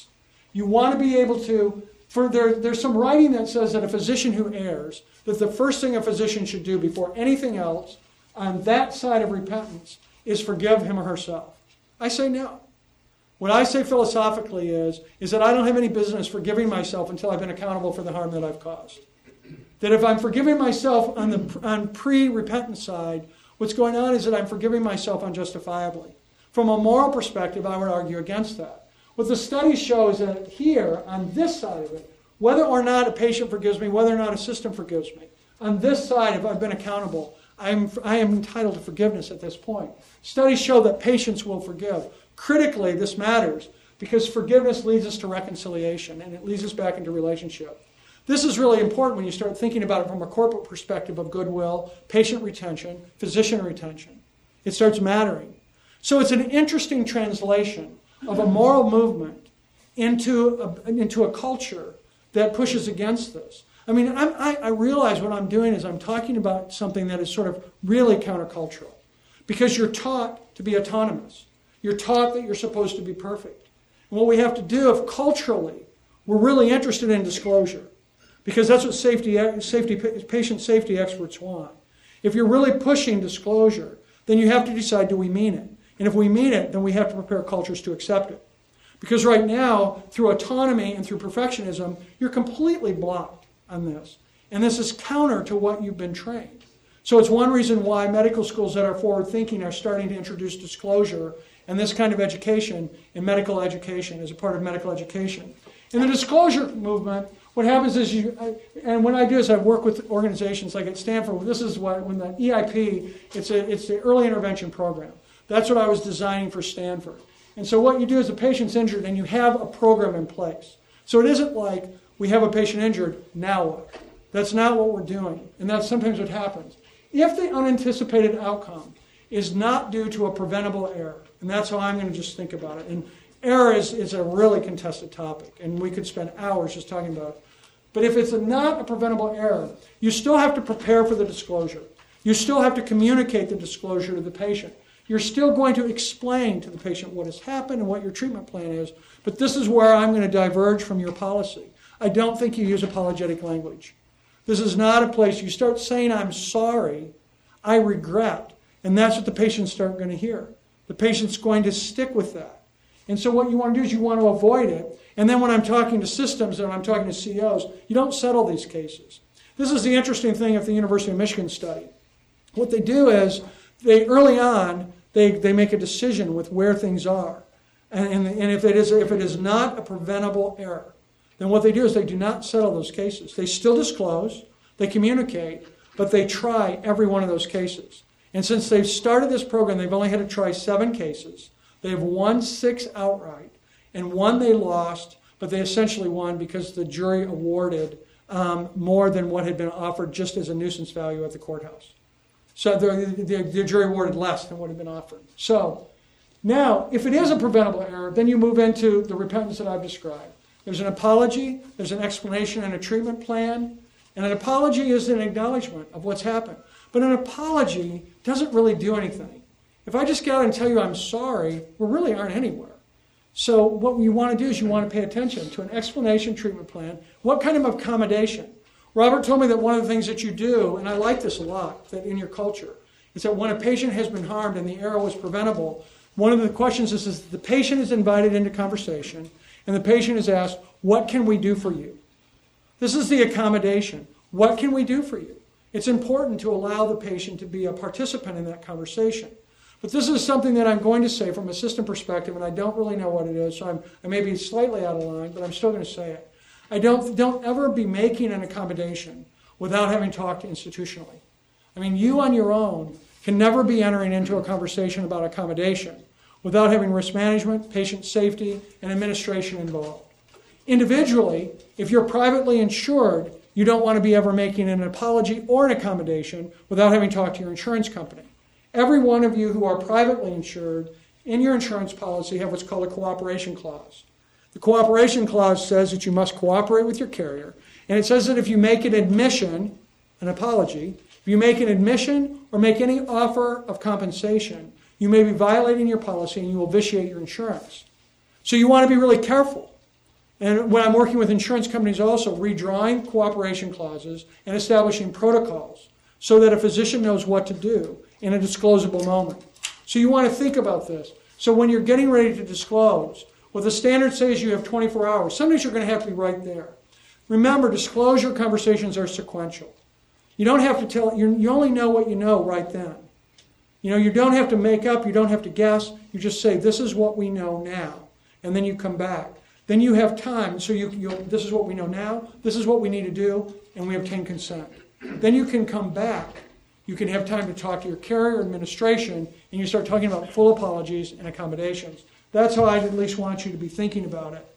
You want to be able to, for there, there's some writing that says that a physician who errs, that the first thing a physician should do before anything else on that side of repentance is forgive him or herself. I say no. What I say philosophically is, is that I don't have any business forgiving myself until I've been accountable for the harm that I've caused. That if I'm forgiving myself on the on pre-repentant side, what's going on is that I'm forgiving myself unjustifiably. From a moral perspective, I would argue against that. What the study shows that here, on this side of it, whether or not a patient forgives me, whether or not a system forgives me, on this side, if I've been accountable, I'm, I am entitled to forgiveness at this point. Studies show that patients will forgive. Critically, this matters because forgiveness leads us to reconciliation and it leads us back into relationship. This is really important when you start thinking about it from a corporate perspective of goodwill, patient retention, physician retention. It starts mattering. So it's an interesting translation of a moral movement into a, into a culture that pushes against this. I mean, I'm, I, I realize what I'm doing is I'm talking about something that is sort of really countercultural because you're taught to be autonomous. You're taught that you're supposed to be perfect. And what we have to do, if culturally we're really interested in disclosure, because that's what safety, safety, patient safety experts want. If you're really pushing disclosure, then you have to decide, do we mean it? And if we mean it, then we have to prepare cultures to accept it. Because right now, through autonomy and through perfectionism, you're completely blocked on this. And this is counter to what you've been trained. So it's one reason why medical schools that are forward-thinking are starting to introduce disclosure and this kind of education in medical education as a part of medical education. In the disclosure movement, what happens is you, and what I do is I work with organizations like at Stanford. This is what, when the E I P, it's a, it's the early intervention program. That's what I was designing for Stanford. And so what you do is the patient's injured and you have a program in place. So it isn't like we have a patient injured, now what? That's not what we're doing. And that's sometimes what happens. If the unanticipated outcome is not due to a preventable error, and that's how I'm going to just think about it. And error is, is a really contested topic, and we could spend hours just talking about it. But if it's a, not a preventable error, you still have to prepare for the disclosure. You still have to communicate the disclosure to the patient. You're still going to explain to the patient what has happened and what your treatment plan is, but this is where I'm going to diverge from your policy. I don't think you use apologetic language. This is not a place you start saying, I'm sorry, I regret, and that's what the patients start going to hear. The patient's going to stick with that. And so what you want to do is you want to avoid it, and then when I'm talking to systems and I'm talking to C E Os, you don't settle these cases. This is the interesting thing of the University of Michigan study. What they do is, they early on, They, they make a decision with where things are. And, and, and if, it is, if it is not a preventable error, then what they do is they do not settle those cases. They still disclose, they communicate, but they try every one of those cases. And since they've started this program, they've only had to try seven cases. They have won six outright, and one they lost, but they essentially won because the jury awarded um, more than what had been offered just as a nuisance value at the courthouse. So the, the, the jury awarded less than what had been offered. So now, if it is a preventable error, then you move into the repentance that I've described. There's an apology, there's an explanation and a treatment plan, and an apology is an acknowledgement of what's happened. But an apology doesn't really do anything. If I just get out and tell you I'm sorry, we really aren't anywhere. So what you want to do is you want to pay attention to an explanation, treatment plan, what kind of accommodation. Robert told me that one of the things that you do, and I like this a lot, that in your culture, is that when a patient has been harmed and the error was preventable, one of the questions is, is the patient is invited into conversation, and the patient is asked, what can we do for you? This is the accommodation. What can we do for you? It's important to allow the patient to be a participant in that conversation. But this is something that I'm going to say from a system perspective, and I don't really know what it is, so I'm, I may be slightly out of line, but I'm still going to say it. I don't, don't ever be making an accommodation without having talked institutionally. I mean, you on your own can never be entering into a conversation about accommodation without having risk management, patient safety, and administration involved. Individually, if you're privately insured, you don't want to be ever making an apology or an accommodation without having talked to your insurance company. Every one of you who are privately insured in your insurance policy have what's called a cooperation clause. The cooperation clause says that you must cooperate with your carrier, and it says that if you make an admission, an apology, if you make an admission or make any offer of compensation, you may be violating your policy and you will vitiate your insurance. So you want to be really careful. And when I'm working with insurance companies also, redrawing cooperation clauses and establishing protocols so that a physician knows what to do in a disclosable moment. So you want to think about this. So when you're getting ready to disclose, what the standard says you have twenty-four hours, sometimes you're going to have to be right there. Remember, disclosure conversations are sequential. You don't have to tell, you you only know what you know right then. You know, you don't have to make up, you don't have to guess, you just say, this is what we know now, and then you come back. Then you have time, so you, you this is what we know now, this is what we need to do, and we obtain consent. Then you can come back. You can have time to talk to your carrier administration, and you start talking about full apologies and accommodations. That's how I at least want you to be thinking about it.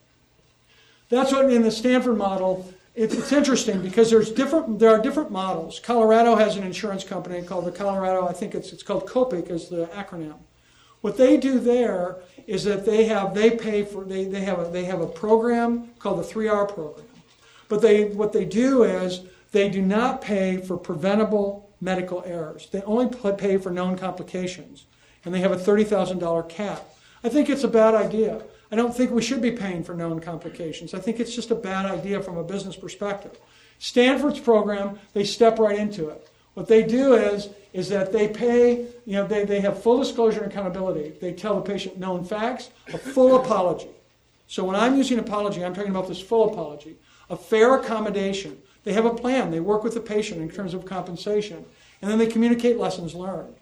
That's what in the Stanford model, it, it's interesting because there's different. There are different models. Colorado has an insurance company called the Colorado, I think it's it's called COPIC is the acronym. What they do there is that they have they pay for they, they have a they have a program called the three R program. But they what they do is they do not pay for preventable medical errors. They only pay for known complications. And they have a thirty thousand dollars cap. I think it's a bad idea. I don't think we should be paying for known complications. I think it's just a bad idea from a business perspective. Stanford's program, they step right into it. What they do is, is that they pay, you know, they, they have full disclosure and accountability. They tell the patient known facts, a full apology. So when I'm using apology, I'm talking about this full apology. A fair accommodation. They have a plan. They work with the patient in terms of compensation. And then they communicate lessons learned.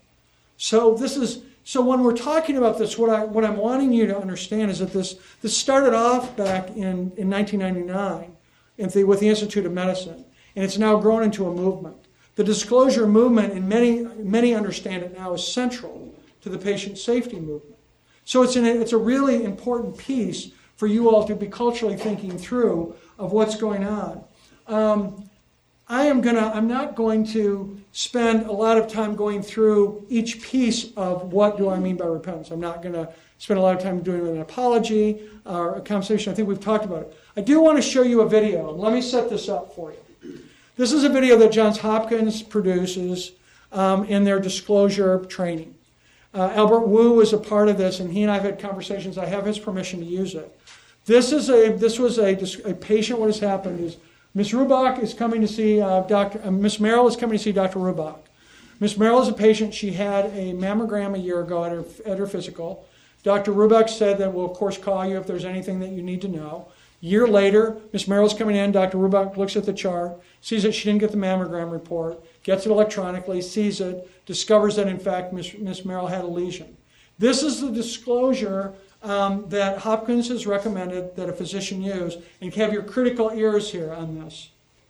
So this is so when we're talking about this, what I what I'm wanting you to understand is that this this started off back in, in nineteen ninety-nine in the, with the Institute of Medicine, and it's now grown into a movement. The disclosure movement, and many many understand it now, is central to the patient safety movement. So it's an, it's a really important piece for you all to be culturally thinking through of what's going on. Um, I am gonna. I'm not going to spend a lot of time going through each piece of what do I mean by repentance. I'm not going to spend a lot of time doing an apology or a conversation. I think we've talked about it. I do want to show you a video. Let me set this up for you. This is a video that Johns Hopkins produces um, in their disclosure training. Uh, Albert Wu was a part of this, and he and I have had conversations. I have his permission to use it. This is a. This was a, a patient. What has happened is Miz Rubach is coming to see uh, Doctor Uh, Miz Merrill is coming to see Doctor Rubach. Miz Merrill is a patient. She had a mammogram a year ago at her, at her physical. Doctor Rubach said that we'll, of course, call you if there's anything that you need to know. Year later, Miz Merrill's coming in. Doctor Rubach looks at the chart, sees that she didn't get the mammogram report, gets it electronically, sees it, discovers that, in fact, Miz Miz Merrill had a lesion. This is the disclosure um, that Hopkins has recommended that a physician use. And you have your critical ears here on this.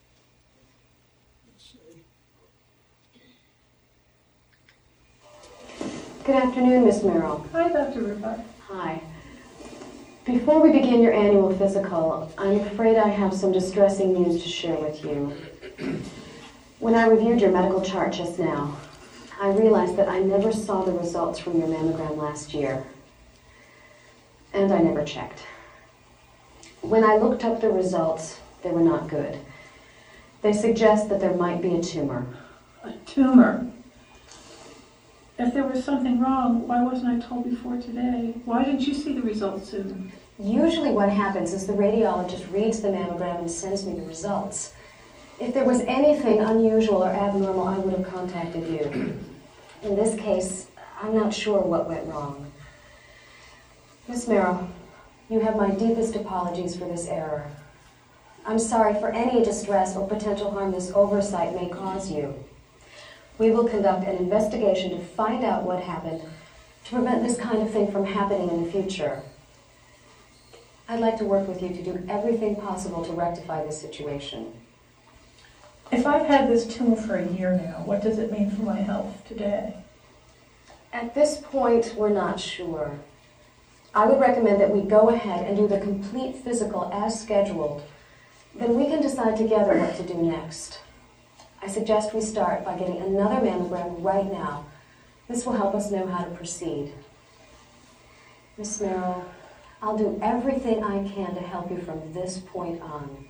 Good afternoon, Miz Merrill. Hi, Doctor Rubach. Hi. Before we begin your annual physical, I'm afraid I have some distressing news to share with you. When I reviewed your medical chart just now, I realized that I never saw the results from your mammogram last year. And I never checked. When I looked up the results, they were not good. They suggest that there might be a tumor. A tumor? If there was something wrong, why wasn't I told before today? Why didn't you see the results soon? Usually what happens is the radiologist reads the mammogram and sends me the results. If there was anything unusual or abnormal, I would have contacted you. In this case, I'm not sure what went wrong. Miss Merrill, you have my deepest apologies for this error. I'm sorry for any distress or potential harm this oversight may cause you. We will conduct an investigation to find out what happened to prevent this kind of thing from happening in the future. I'd like to work with you to do everything possible to rectify this situation. If I've had this tumor for a year now, what does it mean for my health today? At this point, we're not sure. I would recommend that we go ahead and do the complete physical as scheduled. Then we can decide together what to do next. I suggest we start by getting another mammogram right now. This will help us know how to proceed. Miss Merrill, I'll do everything I can to help you from this point on.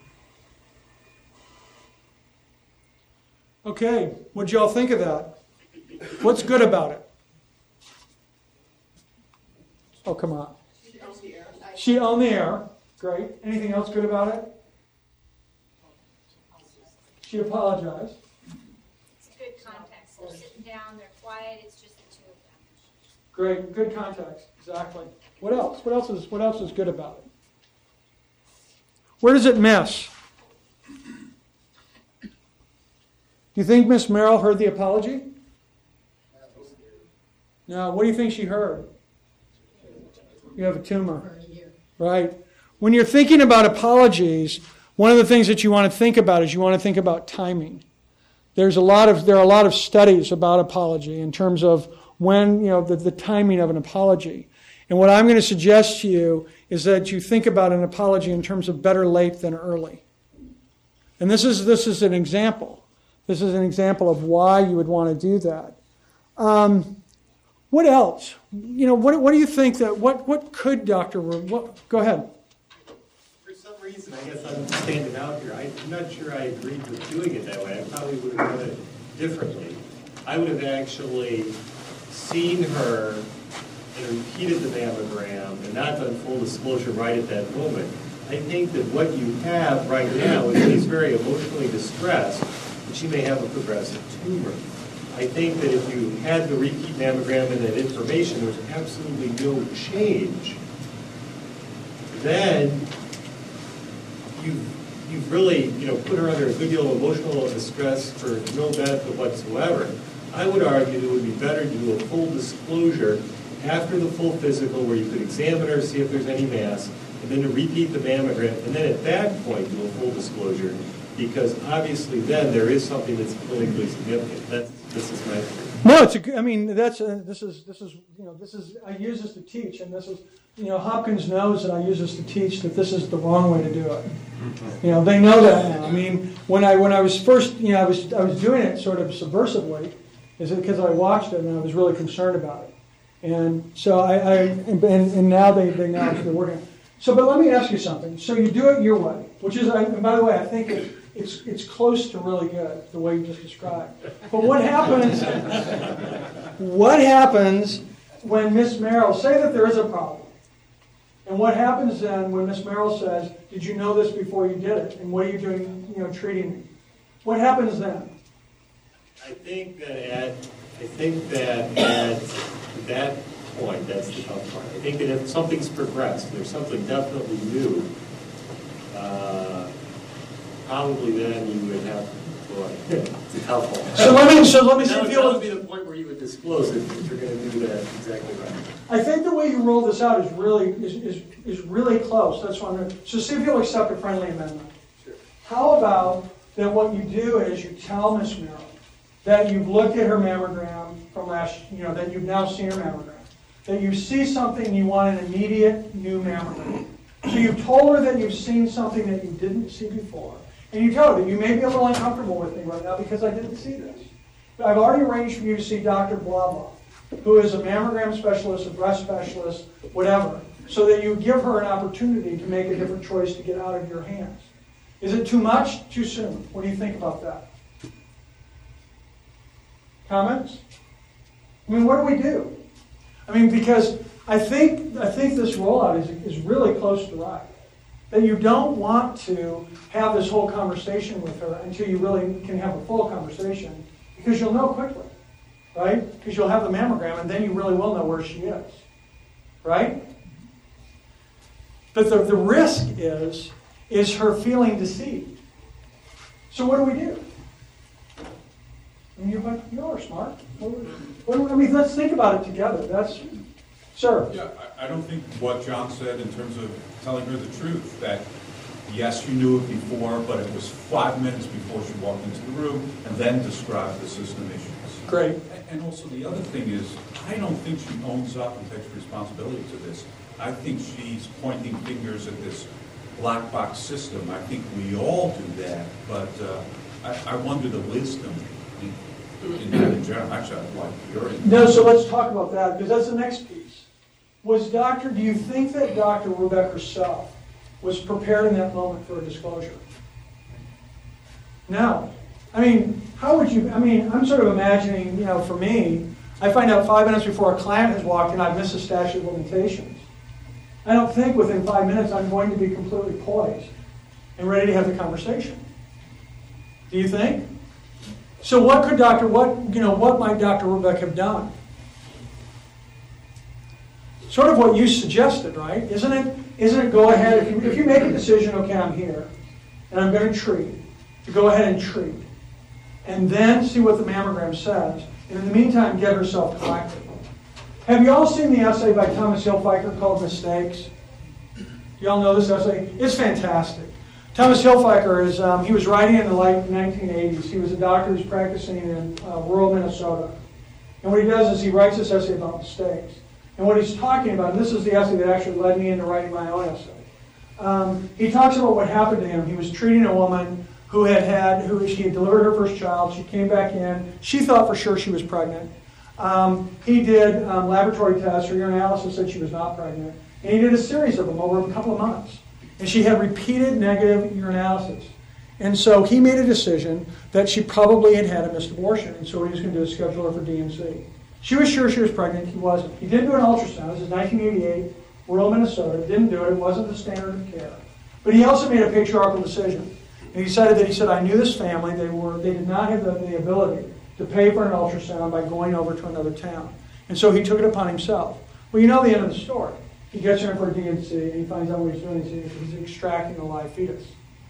Okay, what'd y'all think of that? What's good about it? Oh, come on. She owned the air. Great. Anything else good about it? She apologized. It's a good context. They're sitting down, they're quiet, it's just the two of them. Great. Good context. Exactly. What else? What else is what else is good about it? Where does it miss? Do you think Miss Merrill heard the apology? No. What do you think she heard? You have a tumor. Right. When you're thinking about apologies, one of the things that you want to think about is you want to think about timing. There's a lot of there are a lot of studies about apology in terms of when, you know, the, the timing of an apology. And what I'm going to suggest to you is that you think about an apology in terms of better late than early. And this is this is an example. This is an example of why you would want to do that. Um, what else? You know, what what do you think that what what could Doctor What, go ahead. For some reason, I guess I'm standing out here. I'm not sure I agreed with doing it that way. I probably would have done it differently. I would have actually seen her and repeated the mammogram and not done full disclosure right at that moment. I think that what you have right now is she's very emotionally distressed, and she may have a progressive tumor. I think that if you had the repeat mammogram and that information, there was absolutely no change, then you've, you've really, you know, put her under a good deal of emotional distress for no benefit whatsoever. I would argue it would be better to do a full disclosure after the full physical where you could examine her, see if there's any mass, and then to repeat the mammogram, and then at that point do a full disclosure, because obviously then there is something that's clinically significant. That's, this is my opinion. No, it's a good, I mean, that's a, this is this is you know this is I use this to teach, and this is you know Hopkins knows that I use this to teach that this is the wrong way to do it. You know they know that now. I mean, when I when I was first you know I was I was doing it sort of subversively, is it because I watched it and I was really concerned about it, and so I, I and, and now they they now they're working. So, but let me ask you something. So you do it your way, which is, and by the way, I think it, it's it's close to really good the way you just described. But what happens? What happens when Miss Merrill, say that there is a problem, and what happens then when Miss Merrill says, "Did you know this before you did it? And what are you doing? You know, treating me?" What happens then? I think that at I think that at that point, that's the tough part. I think that if something's progressed, there's something definitely new, uh, probably then you would have, boy, it's a tough one. So let me, so let me see That if would, you that would be the point where you would disclose it if you're going to do that exactly right. I think the way you roll this out is really is, is, is really close. That's why I'm going to, so see if you'll accept a friendly amendment. Sure. How about that what you do is you tell Miss Merrill that you've looked at her mammogram from last, you know, that you've now seen her mammogram, that you see something and you want an immediate new mammogram. So you've told her that you've seen something that you didn't see before, and you tell her that you may be a little uncomfortable with me right now because I didn't see this. But I've already arranged for you to see Doctor Blabla, who is a mammogram specialist, a breast specialist, whatever, so that you give her an opportunity to make a different choice to get out of your hands. Is it too much? Too soon? What do you think about that? Comments? I mean, what do we do? I mean, because I think I think this rollout is is really close to right. That you don't want to have this whole conversation with her until you really can have a full conversation, because you'll know quickly, right? Because you'll have the mammogram, and then you really will know where she is, right? But the, the risk is is her feeling deceived. So what do we do? I mean, you you all are smart. What, what, I mean, let's think about it together. That's, sir. Yeah, I, I don't think what John said in terms of telling her the truth, that yes, you knew it before, but it was five minutes before she walked into the room, and then described the system issues. Great. And also the other thing is, I don't think she owns up and takes responsibility to this. I think she's pointing fingers at this black box system. I think we all do that, but uh, I, I wonder the wisdom in, in that in general. Actually, I'd like your input. No, so let's talk about that, because that's the next piece. Was Doctor, do you think that Doctor Rubeck herself was prepared in that moment for a disclosure? No. I mean, how would you, I mean, I'm sort of imagining, you know, for me, I find out five minutes before a client has walked in, I've missed a statute of limitations. I don't think within five minutes I'm going to be completely poised and ready to have the conversation. Do you think? So what could Doctor what you know what might Doctor Rubeck have done? Sort of what you suggested, right? Isn't it? Isn't it go ahead if you if you make a decision? Okay, I'm here, and I'm going to treat. To go ahead and treat, and then see what the mammogram says, and in the meantime get herself collected. Have you all seen the essay by Thomas Hilfiker called Mistakes? Do you all know this essay? It's fantastic. Thomas Hilfiker is, um, he was writing in the late nineteen eighties. He was a doctor who's practicing in uh, rural Minnesota. And what he does is he writes this essay about mistakes. And what he's talking about, and this is the essay that actually led me into writing my own essay. Um, he talks about what happened to him. He was treating a woman who had had, who she had delivered her first child. She came back in. She thought for sure she was pregnant. Um, he did um, laboratory tests. Her urinalysis said she was not pregnant. And he did a series of them over a couple of months. And she had repeated negative urinalysis. And so he made a decision that she probably had had a missed abortion. And so what he was going to do is schedule her for D and C. She was sure she was pregnant. He wasn't. He didn't do an ultrasound. This is nineteen eighty-eight, rural Minnesota. Didn't do it. It wasn't the standard of care. But he also made a patriarchal decision. And he decided that he said, I knew this family. They were they did not have the, the ability to pay for an ultrasound by going over to another town. And so he took it upon himself. Well, you know the end of the story. He gets her in for a D and C, and he finds out what he's doing. He's, he's extracting a live fetus.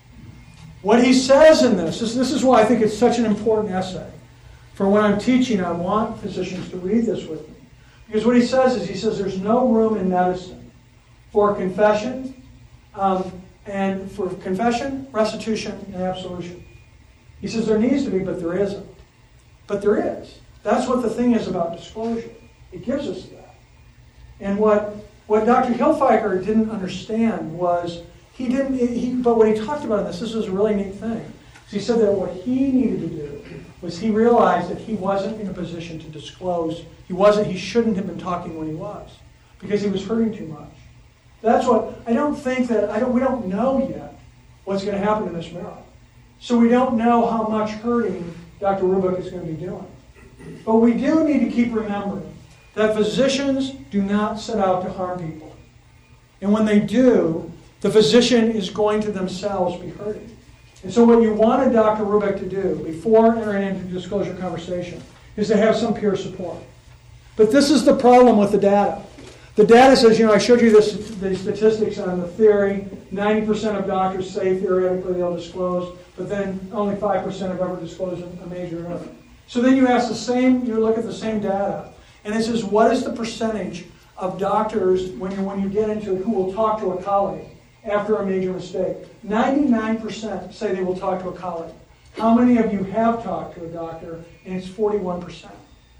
What he says in this, is, this is why I think it's such an important essay. For when I'm teaching, I want physicians to read this with me. Because what he says is, he says there's no room in medicine for confession, um, and for confession, restitution, and absolution. He says there needs to be, but there isn't. But there is. That's what the thing is about disclosure. It gives us that. And what what Doctor Hilfiker didn't understand was he didn't. He, but what he talked about in this, this was a really neat thing. He said that what he needed to do was he realized that he wasn't in a position to disclose. He wasn't. He shouldn't have been talking when he was, because he was hurting too much. That's what I don't think that I don't. We don't know yet what's going to happen to Miss Merrill, so we don't know how much hurting Doctor Rubeck is going to be doing. But we do need to keep remembering that physicians do not set out to harm people, and when they do, the physician is going to themselves be hurting. And so what you wanted Doctor Rubeck to do before entering into a disclosure conversation is to have some peer support. But this is the problem with the data. The data says, you know, I showed you this, the statistics on the theory. ninety percent of doctors say theoretically they'll disclose, but then only five percent have ever disclosed a major error. So then you ask the same, you look at the same data, and it says, what is the percentage of doctors, when you, when you get into it, who will talk to a colleague after a major mistake? ninety-nine percent say they will talk to a colleague. How many of you have talked to a doctor? And it's forty-one percent.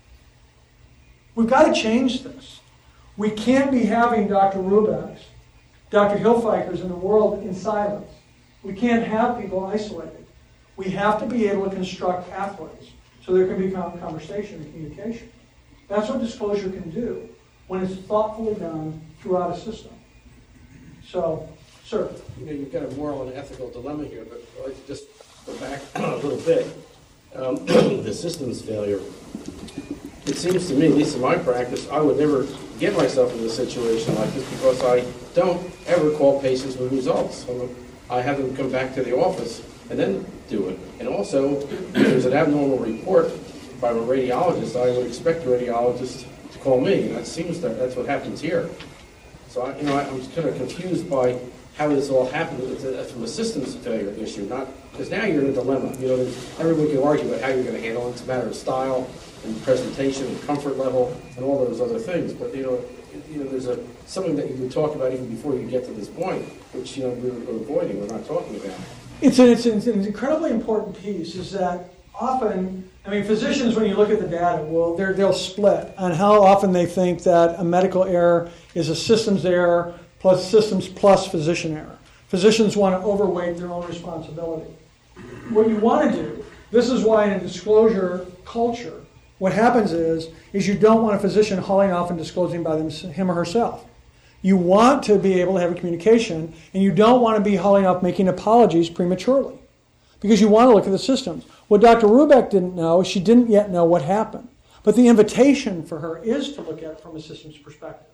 We've got to change this. We can't be having Doctor Rubeck's, Doctor Hilfiker's in the world in silence. We can't have people isolated. We have to be able to construct pathways so there can be conversation and communication. That's what disclosure can do when it's thoughtfully done throughout a system. So, sir. You know, you've got a moral and ethical dilemma here, but I'd like to just go back a little bit. Um, the systems failure. It seems to me, at least in my practice, I would never get myself in a situation like this because I don't ever call patients with results. I have them come back to the office and then do it. And also, if there's an abnormal report by a radiologist, I would expect the radiologist to call me. And that seems that that's what happens here. So, I, you know, I'm kind of confused by how this all happened. It's a, from a systems failure issue, not because now you're in a dilemma. You know, everyone can argue about how you're going to handle it. It's a matter of style and presentation and comfort level and all those other things. But you know, you know, there's a something that you would talk about even before you get to this point, which you know we're avoiding. We're not talking about. It's an, it's, an, it's an incredibly important piece. Is that often? I mean, physicians, when you look at the data, well, they're, they'll split on how often they think that a medical error is a systems error plus systems plus physician error. Physicians want to overweight their own responsibility. What you want to do, this is why in a disclosure culture, what happens is, is you don't want a physician hauling off and disclosing by them, him or herself. You want to be able to have a communication, and you don't want to be hauling off making apologies prematurely, because you want to look at the systems. What Doctor Rubeck didn't know, she didn't yet know what happened. But the invitation for her is to look at it from a systems perspective.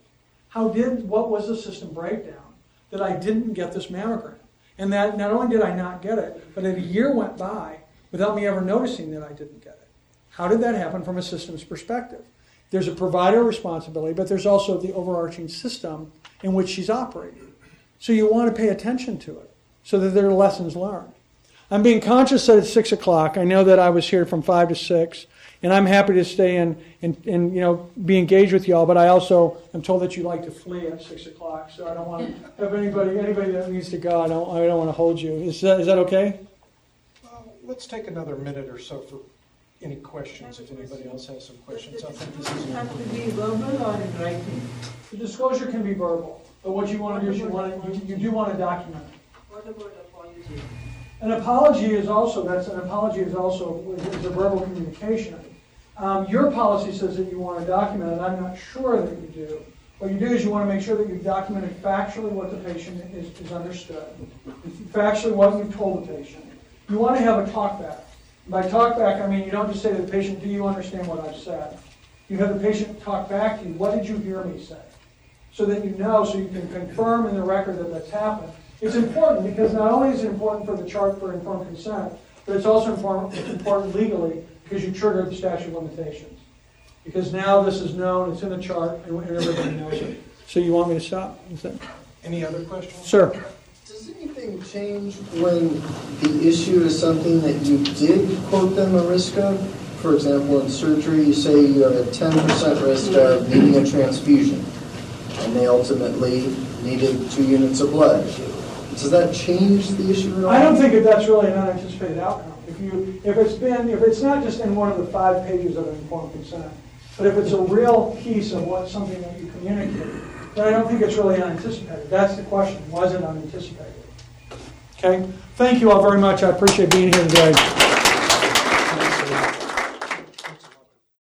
How did, what was the system breakdown that I didn't get this mammogram? And that not only did I not get it, but a year went by without me ever noticing that I didn't get it. How did that happen from a systems perspective? There's a provider responsibility, but there's also the overarching system in which she's operating. So you want to pay attention to it so that there are lessons learned. I'm being conscious that it's six o'clock. I know that I was here from five to six, and I'm happy to stay and, and, and you know, be engaged with y'all, but I also am told that you like to flee at six o'clock, so I don't want to have anybody anybody that needs to go. I don't, I don't want to hold you. Is that, is that okay? Uh, let's take another minute or so for any questions, if anybody else has some questions. I think this is have to be verbal or in writing? The disclosure can be verbal, but what you want to do is you want to, you, you do want to document it. What about apology? An apology is also, that's, an apology is also, is a verbal communication. Um, your policy says that you want to document it. I'm not sure that you do. What you do is you want to make sure that you've documented factually what the patient is, is understood. Factually what you've told the patient. You want to have a talk back. By talk back, I mean you don't just say to the patient, do you understand what I've said? You have the patient talk back to you, what did you hear me say? So that you know, so you can confirm in the record that that's happened. It's important because not only is it important for the chart for informed consent, but it's also important, important legally because you triggered the statute of limitations. Because now this is known, it's in the chart, and everybody knows it. So you want me to stop? Is that... Any other questions? Sir. Does anything change when the issue is something that you did quote them a risk of? For example, in surgery, you say you have a ten percent risk of needing a transfusion, and they ultimately needed two units of blood. Does that change the issue at all? I don't think that that's really an unanticipated outcome. If you, if it's been, if it's not just in one of the five pages of an informed consent, but if it's a real piece of what something that you communicate, then I don't think it's really unanticipated. That's the question. Was it unanticipated? Okay. Thank you all very much. I appreciate being here today.